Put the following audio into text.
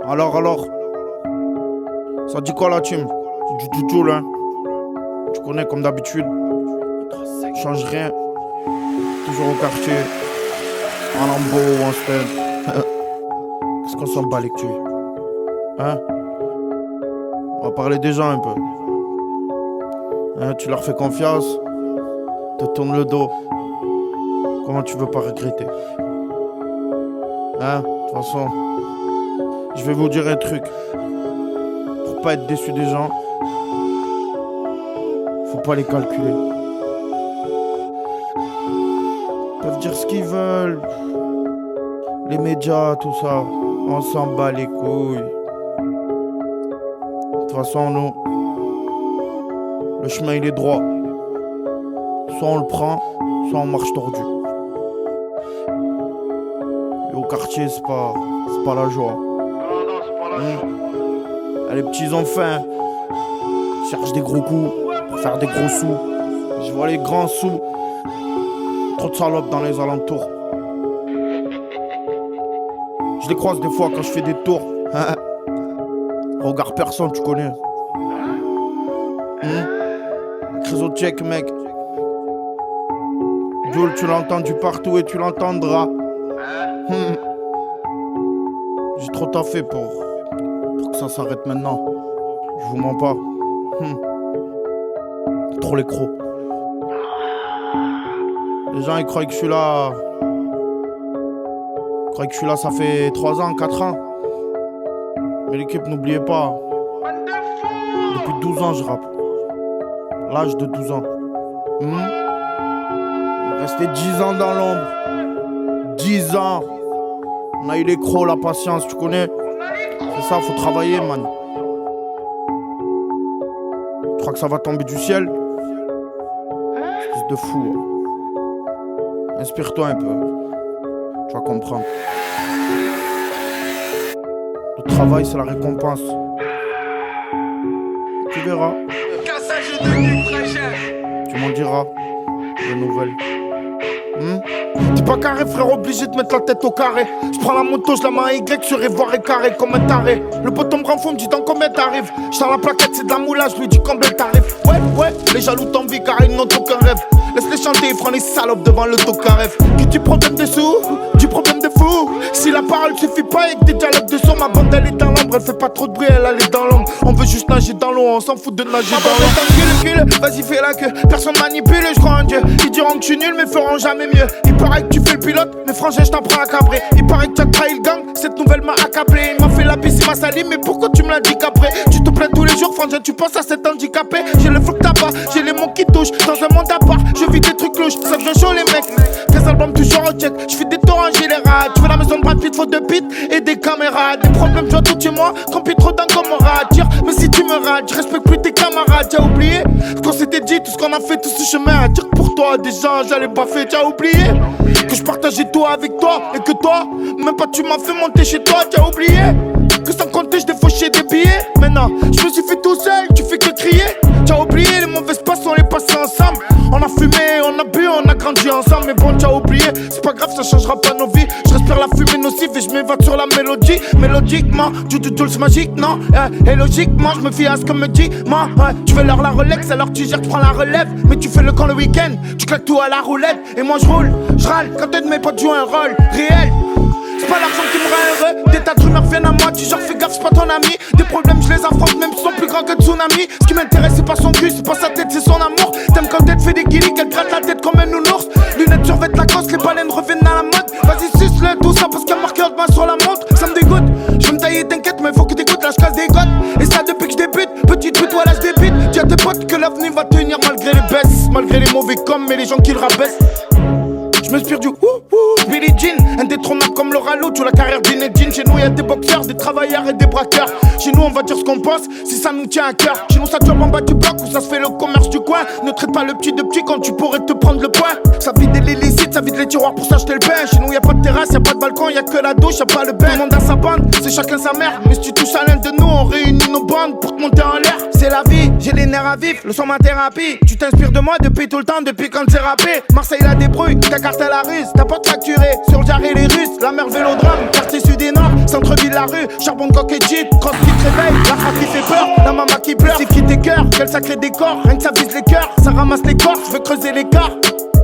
Alors, ça dit quoi la team? Du tout là. Tu connais comme d'habitude. Change rien. Toujours au quartier. En lambeau ou en stand. Qu'est-ce qu'on s'en bat les couilles? Hein? On va parler des gens un peu. Hein, tu leur fais confiance. Te tournes le dos. Comment tu veux pas regretter? Hein? De toute façon, je vais vous dire un truc. Pour pas être déçu des gens, faut pas les calculer. Ils peuvent dire ce qu'ils veulent. Les médias, tout ça, on s'en bat les couilles. De toute façon, nous, le chemin il est droit. Soit on le prend, soit on marche tordu. Et au quartier, c'est pas la joie. Les petits ont faim, cherchent des gros coups pour faire des gros sous. Je vois les grands sous. Trop de salopes dans les alentours. Je les croise des fois quand je fais des tours. Regarde personne, tu connais. Chrysocheck, mec. Jules, tu l'as entendu partout et tu l'entendras. J'ai trop taffé pour que ça s'arrête maintenant. Je vous mens pas. Trop les crocs. Les gens ils croient que je suis là. Ils croient que je suis là ça fait 3 ans, 4 ans. Mais l'équipe n'oubliez pas. Depuis 12 ans je rappe. L'âge de 12 ans. Resté 10 ans dans l'ombre. 10 ans. On a eu les crocs, la patience, tu connais. C'est ça, faut travailler, man. Tu crois que ça va tomber du ciel? Espèce de fou. Inspire-toi un peu. Tu vas comprendre. Le travail, c'est la récompense. Tu verras. Tu m'en diras des nouvelles. T'es pas carré frère, obligé de mettre la tête au carré. Je prends la moto, je la mets à Y sur Ivoire et carré comme un taré. Le poteau me rend fou, me dit dans combien t'arrives. J'tends la plaquette, c'est de la moulage, je lui dis combien t'arrives. Ouais, les jaloux t'envient car ils n'ont aucun rêve. Laisse-les chanter, ils feront les salopes devant le tocaref. Qui dit problème de sous, du problème de fou. Si la parole suffit pas avec des dialogues de son, ma bande elle est dans l'ombre, elle fait pas trop de bruit, elle est dans l'ombre. On veut juste nager dans l'eau, on s'en fout de nager dans l'eau. Vas-y fais la queue, personne manipule, je crois en Dieu. Ils diront que je suis nul mais feront jamais mieux. Il paraît que tu fais le pilote, mais frangin je t'en prends à cabrer. Il paraît que tu as trahi le gang, cette nouvelle m'a accablé. Il m'a fait la bise, il m'a sali, mais pourquoi tu me l'as dit qu'après? Tu te plains tous les jours, frangin, tu penses à cet handicapé. J'ai le flou que t'as pas, j'ai les mots qui touchent. Dans un monde à part, je vis des trucs louches, ça devient chaud les mecs. 13 albums toujours au check, je fais des tours en général. Tu veux la maison de Brad Pitt, faut 2 bits et des caméras. Des problèmes, je tout chez moi, compris trop d'un camarade. Mais si tu me rates, je respecte plus tes camarades. T'as oublié ce qu'on s'était dit, tout ce qu'on a fait, tout ce chemin à dire que pour toi, déjà j'allais pas faire. T'as oublié que je partageais tout avec toi et que toi, même pas tu m'as fait monter chez toi. T'as oublié que sans compter, je défauchais des billets. Maintenant, je me suis fait tout seul, tu fais que crier. T'as oublié les mauvaises passes, on les passait ensemble. On a fumé, on a bu, on a grandi ensemble. Mais bon, t'as oublié, c'est pas grave, ça changera pas nos vies. Je respire la fumée nocive et je m'évade sur la mélodie. Mélodiquement, du c'est magique, non? Et logiquement, je me fie à ce que me dit moi. Tu veux leur la Rolex, alors tu gères, tu prends la relève. Mais tu fais le camp le week-end, tu claques tout à la roulette. Et moi je roule, je râle, quand un de mes potes joue un rôle réel. C'est pas l'argent qui me rend heureux. Des tas de rumeurs viennent à moi, tu genre fais gaffe, c'est pas ton ami. Des problèmes, je les affronte, même s'ils sont plus grands que tsunami. Ce qui m'intéresse, c'est pas son cul, c'est pas sa tête, c'est son amour. T'aimes quand elle fait des guillis, qu'elle gratte la tête comme un nounours. Lunettes sur vêtements Lacoste, les baleines reviennent à la mode. Vas-y, suce-le, tout ça parce qu'il y a marqueur de main sur la montre. Ça me dégoûte, je vais me tailler, t'inquiète, mais faut que t'écoutes, là je casse des côtes. Et ça depuis que je débute, petite pute, voilà je débute. Dis à tes potes que l'avenir va tenir malgré les baisses. Malgré les mauvais coms et les gens qui le rabaissent. Je m'inspire du Billie Jean, indétrônable comme Laura Lou, tu la carrière d'Inedine. Chez nous y'a des boxeurs, des travailleurs et des braqueurs. Chez nous on va dire ce qu'on pense, si ça nous tient à cœur. Chez nous ça job en bas du bloc où ça se fait le commerce du coin. Ne traite pas le petit de petit quand tu pourrais te prendre le poing. Sa vie de l'illicite, ça vide les tiroirs pour s'acheter le pain. Chez nous y'a pas de terrasse, y'a pas de balcon, y'a que la douche, y'a pas le bain. Tout le monde a sa bande, c'est chacun sa mère. Mais si tu touches à l'un de nous, on réunit nos bandes pour te monter en l'air. C'est la vie, j'ai les nerfs à vif, le son ma thérapie. Tu t'inspires de moi depuis tout le temps, depuis quand c'est rappé. Marseille la débrouille, ta carte à la ruse, t'as pas de facturé. Sur le jarret les Russes, la mer Vélodrome, quartier sud et nord, centre-ville la rue, charbon de coque et jeep, cross qui te réveille, la frappe qui fait peur, la maman qui pleure, c'est qui tes cœurs, quel sacré décor, rien que ça vise les cœurs, ça ramasse les corps, je veux creuser l'écart.